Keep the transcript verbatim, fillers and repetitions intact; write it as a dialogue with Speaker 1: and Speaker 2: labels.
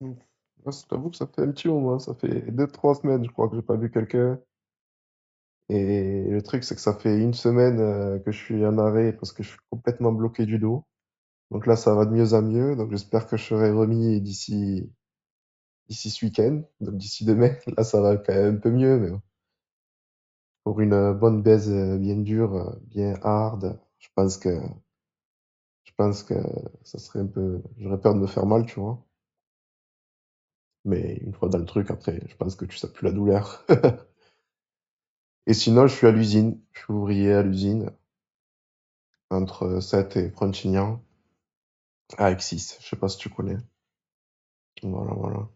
Speaker 1: Mm. Moi, je t'avoue que ça fait un petit moment, ça fait deux, trois semaines, je crois, que j'ai pas vu quelqu'un. Et le truc, c'est que ça fait une semaine euh, que je suis en arrêt parce que je suis complètement bloqué du dos. Donc là, ça va de mieux en mieux. Donc j'espère que je serai remis d'ici d'ici ce week-end. Donc d'ici demain. Là, ça va quand même un peu mieux, mais bon. Pour une euh, bonne baise euh, bien dure, euh, bien hard, je pense que je pense que ça serait un peu. J'aurais peur de me faire mal, tu vois. Mais une fois dans le truc, après, je pense que tu sais plus la douleur. Et sinon, je suis à l'usine. Je suis ouvrier à l'usine, entre Sète et Frontignan, à Axis. Je sais pas si tu connais. Voilà, voilà.